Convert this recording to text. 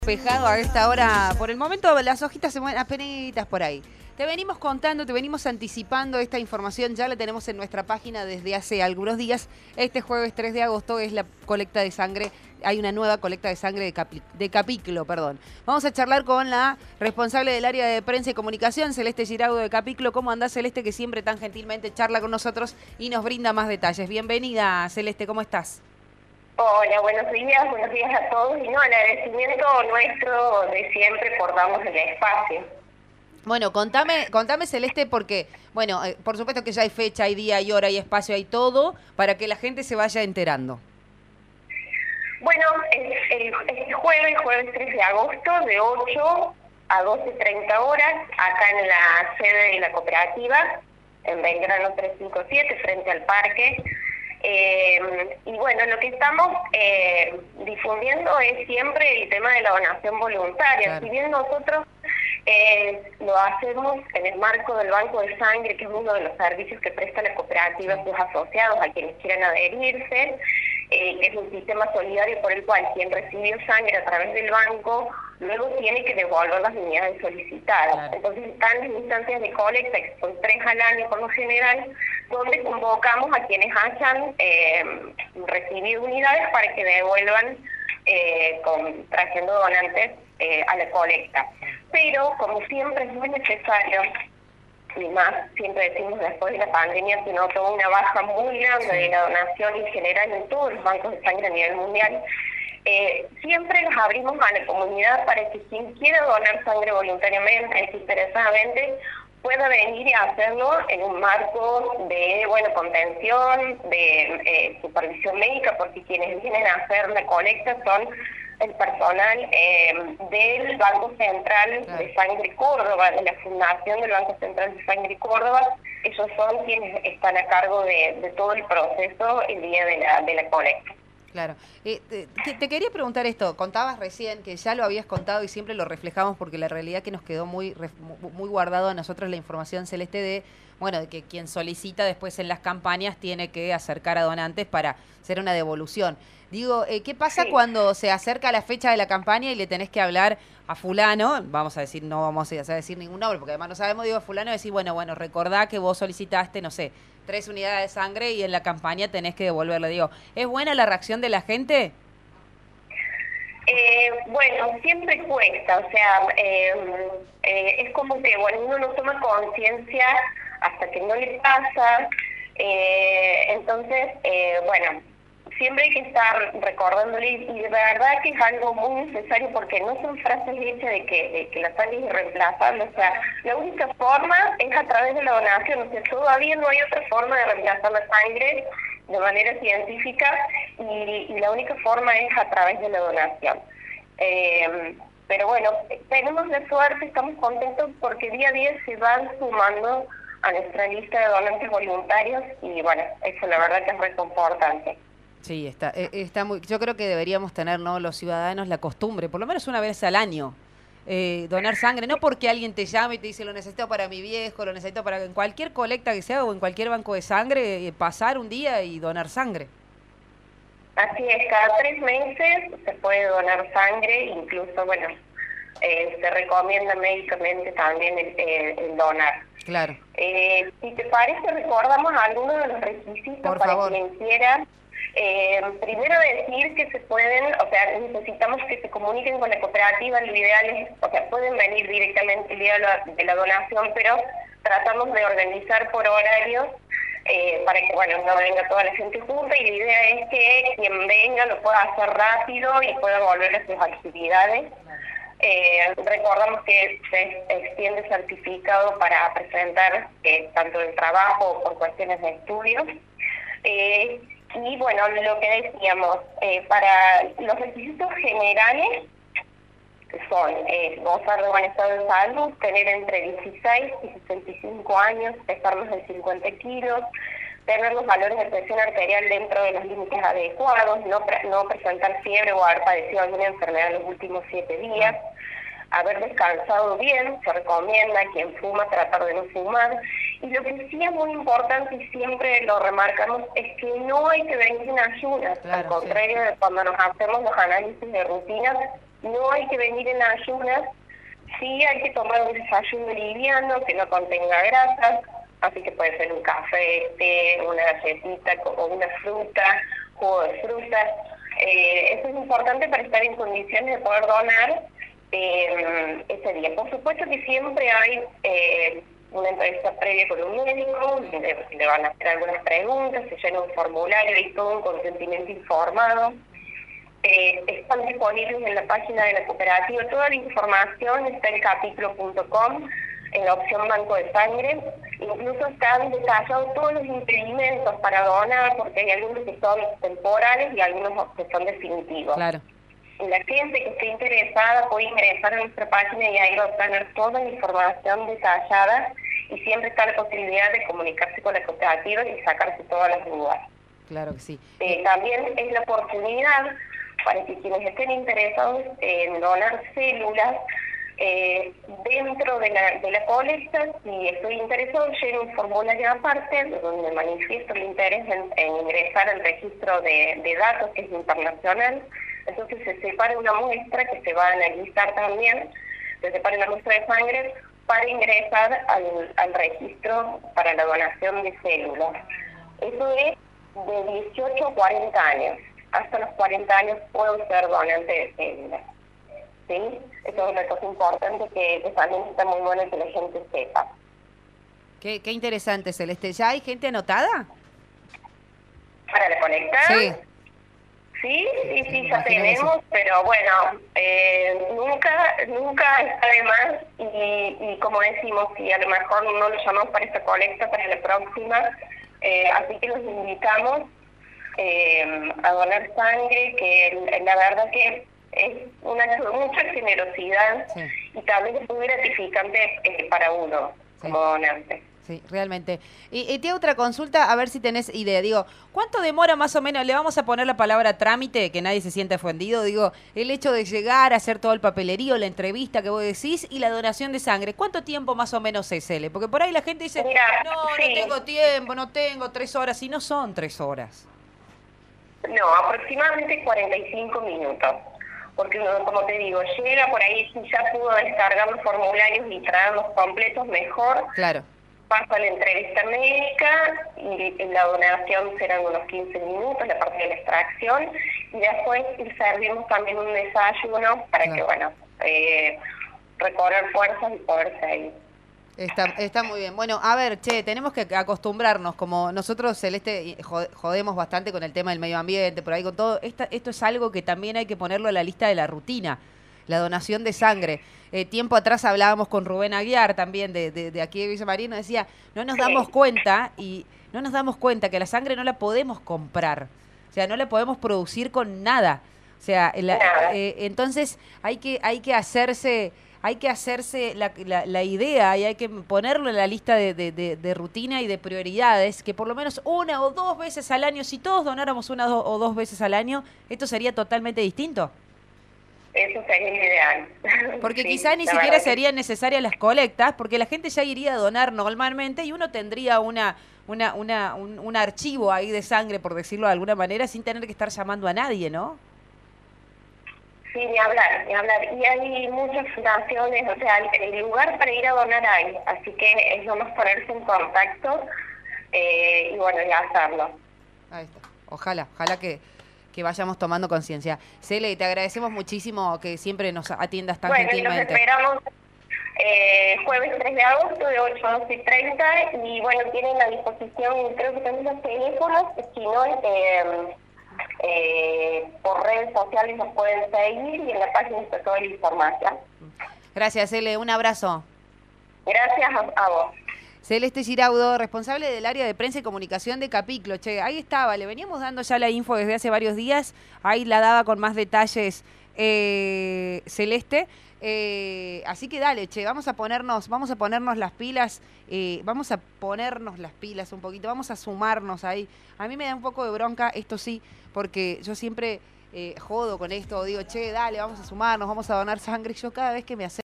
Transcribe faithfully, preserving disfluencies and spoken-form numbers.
Despejado a esta hora, por el momento las hojitas se mueven apenitas por ahí. Te venimos contando, te venimos anticipando esta información, ya la tenemos en nuestra página desde hace algunos días. Este jueves tres de agosto es la colecta de sangre, hay una nueva colecta de sangre de, Capi, de Capiclo, perdón. Vamos a charlar con la responsable del área de prensa y comunicación, Celeste Giraudo de Capiclo. ¿Cómo andás, Celeste, que siempre tan gentilmente charla con nosotros y nos brinda más detalles? Bienvenida, Celeste, ¿cómo estás? Hola, buenos días, buenos días a todos y no, el agradecimiento nuestro de siempre por darnos el espacio. Bueno, contame, contame Celeste, porque, bueno, eh, por supuesto que ya hay fecha, hay día, hay hora, hay espacio, hay todo, para que la gente se vaya enterando. Bueno, el, el, este jueves, jueves tres de agosto, de ocho a doce treinta horas, acá en la sede de la cooperativa, en Belgrano trescientos cincuenta y siete, frente al parque. Eh, y bueno, lo que estamos eh, difundiendo es siempre el tema de la donación voluntaria. Claro. Si bien nosotros eh, lo hacemos en el marco del banco de sangre, que es uno de los servicios que presta la cooperativa a sus asociados, a quienes quieran adherirse, eh, que es un sistema solidario por el cual quien recibió sangre a través del banco luego tiene que devolver las unidades solicitadas. Claro. Entonces están las instancias de colecta, que son tres al año por lo general, donde convocamos a quienes hayan eh, recibido unidades para que devuelvan eh, con, trayendo donantes eh, a la colecta. Pero, como siempre es muy necesario, y más siempre decimos después de la pandemia, se notó una baja muy grande de la donación en general en todos los bancos de sangre a nivel mundial. Eh, siempre los abrimos a la comunidad para que quien quiera donar sangre voluntariamente, desinteresadamente, pueda venir y hacerlo en un marco de, bueno, contención, de eh, supervisión médica, porque quienes vienen a hacer la colecta son el personal eh, del Banco Central de Sangre Córdoba, de la Fundación del Banco Central de Sangre Córdoba. Ellos son quienes están a cargo de, de todo el proceso el día de la, de la colecta. Claro. Eh, te, te quería preguntar esto. Contabas recién que ya lo habías contado y siempre lo reflejamos porque la realidad que nos quedó muy muy guardado a nosotros la información, Celeste, de bueno de que quien solicita después en las campañas tiene que acercar a donantes para hacer una devolución. Digo, eh, ¿qué pasa sí. cuando se acerca la fecha de la campaña y le tenés que hablar a fulano? Vamos a decir, no vamos a decir ningún nombre porque además no sabemos, digo a fulano, decir, bueno, bueno, recordá que vos solicitaste, no sé, tres unidades de sangre y en la campaña tenés que devolverle. Digo, ¿es buena la reacción de la gente? Eh, bueno, siempre cuesta, o sea, eh, eh, es como que, bueno, uno no toma conciencia hasta que no le pasa, eh, entonces, eh, bueno, siempre hay que estar recordándole, y de verdad que es algo muy necesario porque no son frases hechas de que, de que la sangre es irreemplazable, o sea, la única forma es a través de la donación, o sea, todavía no hay otra forma de reemplazar la sangre de manera científica y, y la única forma es a través de la donación. Eh, pero bueno, tenemos la suerte, estamos contentos porque día a día se van sumando a nuestra lista de donantes voluntarios y bueno, eso la verdad que es reconfortante. Sí, está, está muy. Yo creo que deberíamos tener, ¿no?, los ciudadanos la costumbre, por lo menos una vez al año, eh, donar sangre, no porque alguien te llame y te dice lo necesito para mi viejo, lo necesito para en cualquier colecta que sea o en cualquier banco de sangre, eh, pasar un día y donar sangre. Así es, cada tres meses se puede donar sangre, incluso, bueno, eh, se recomienda médicamente también el, el, el donar. Claro. Eh, si te parece, recordamos algunos de los requisitos por para favor. quien quiera. Eh, primero decir que se pueden, o sea, necesitamos que se comuniquen con la cooperativa, lo ideal es, o sea, pueden venir directamente el día de la, de la donación, pero tratamos de organizar por horarios eh, para que, bueno, no venga toda la gente junta y la idea es que quien venga lo pueda hacer rápido y pueda volver a sus actividades. Eh, recordamos que se extiende certificado para presentar eh, tanto el trabajo o por cuestiones de estudios. Eh, Y bueno, lo que decíamos, eh, para los requisitos generales son eh, gozar de buen estado de salud, tener entre dieciséis y sesenta y cinco años, pesar más de cincuenta kilos, tener los valores de presión arterial dentro de los límites adecuados, no, pre no presentar fiebre o haber padecido alguna enfermedad en los últimos siete días, haber descansado bien, se recomienda a quien fuma tratar de no fumar. Y lo que sí es muy importante y siempre lo remarcamos es que no hay que venir en ayunas, claro, al contrario sí. de cuando nos hacemos los análisis de rutina, no hay que venir en ayunas, sí hay que tomar un desayuno liviano que no contenga grasas, así que puede ser un café, té, una galletita o una fruta, jugo de frutas. Eh, eso es importante para estar en condiciones de poder donar eh, ese día. Por supuesto que siempre hay eh, una entrevista previa con un médico, le, le van a hacer algunas preguntas, se llena un formulario y todo un consentimiento informado. Eh, están disponibles en la página de la cooperativa. Toda la información está en capítulo punto com, en la opción Banco de Sangre. Incluso están detallados todos los impedimentos para donar, porque hay algunos que son temporales y algunos que son definitivos. Claro. La gente que esté interesada puede ingresar a nuestra página y ahí va a obtener toda la información detallada, y siempre está la posibilidad de comunicarse con la cooperativa y sacarse todas las dudas. Claro que sí. Eh, también es la oportunidad para que quienes estén interesados en donar células, eh, dentro de la, de la colecta, si estoy interesado, lleno un formulario aparte donde manifiesto el interés en, en ingresar al registro de, de datos, que es internacional. Entonces se separa una muestra que se va a analizar también, se separa una muestra de sangre para ingresar al, al registro para la donación de células. Eso es de dieciocho a cuarenta años. Hasta los cuarenta años puedo ser donante de células. ¿Sí? Eso es una cosa importante que, que también está muy bueno que la gente sepa. Qué, qué interesante, Celeste. ¿Ya hay gente anotada? ¿Para la conectar? Sí. Sí, sí, sí, ya tenemos, pero bueno, eh, nunca nunca está de más, y, y como decimos, si a lo mejor no lo llamamos para esta colecta, para la próxima, eh, así que los invitamos eh, a donar sangre, que la verdad que es un acto de mucha generosidad, sí, y también es muy gratificante eh, para uno, sí, como donante. Sí, realmente. Y, y te hago otra consulta, a ver si tenés idea. Digo, ¿cuánto demora más o menos? Le vamos a poner la palabra trámite, que nadie se sienta ofendido. Digo, el hecho de llegar a hacer todo el papelerío, la entrevista que vos decís y la donación de sangre. ¿Cuánto tiempo más o menos es, Ele? Porque por ahí la gente dice, Mira, no, sí, no tengo tiempo, no tengo tres horas. Y no son tres horas. No, aproximadamente cuarenta y cinco minutos. Porque uno, como te digo, llega por ahí, si ya pudo descargar los formularios y traerlos completos, mejor. Claro. Pasa la entrevista médica y la donación serán unos quince minutos, la parte de la extracción, y después servimos también un desayuno para claro, que, bueno, eh, recorrer fuerzas y poder seguir. Está, está muy bien. Bueno, a ver, che, tenemos que acostumbrarnos, como nosotros, Celeste, jodemos bastante con el tema del medio ambiente, por ahí con todo. Esta, esto es algo que también hay que ponerlo en la lista de la rutina, la donación de sangre. Eh, tiempo atrás hablábamos con Rubén Aguiar también de, de, de aquí de Villa Marino, decía, no nos damos cuenta y no nos damos cuenta que la sangre no la podemos comprar, o sea, no la podemos producir con nada, o sea, la, eh, entonces hay que hay que hacerse hay que hacerse la, la, la idea y hay que ponerlo en la lista de, de, de, de rutina y de prioridades, que por lo menos una o dos veces al año, si todos donáramos una do, o dos veces al año, esto sería totalmente distinto. Eso sería el ideal. Porque sí, quizá ni siquiera serían necesarias las colectas, porque la gente ya iría a donar normalmente y uno tendría una, una, una, un, un archivo ahí de sangre, por decirlo de alguna manera, sin tener que estar llamando a nadie, ¿no? Sí, ni hablar, ni hablar. Y hay muchas fundaciones, o sea, el lugar para ir a donar hay, así que es nomás ponerse en contacto eh, y bueno, y hacerlo. Ahí está. Ojalá, ojalá que... que vayamos tomando conciencia. Cele, te agradecemos muchísimo que siempre nos atiendas tan bueno, gentilmente. Bueno, nos esperamos eh, jueves tres de agosto de ocho a doce y treinta y bueno, tienen a disposición, creo que también los teléfonos, si no, eh, eh, por redes sociales nos pueden seguir y en la página está toda la información. Gracias, Cele, un abrazo. Gracias a, a vos. Celeste Giraudo, responsable del área de prensa y comunicación de Capiclo. Che, ahí estaba, le veníamos dando ya la info desde hace varios días, ahí la daba con más detalles eh, Celeste. Eh, así que dale, che, vamos a ponernos, vamos a ponernos las pilas, eh, vamos a ponernos las pilas un poquito, vamos a sumarnos ahí. A mí me da un poco de bronca, esto sí, porque yo siempre eh, jodo con esto, digo, che, dale, vamos a sumarnos, vamos a donar sangre. Yo cada vez que me acerco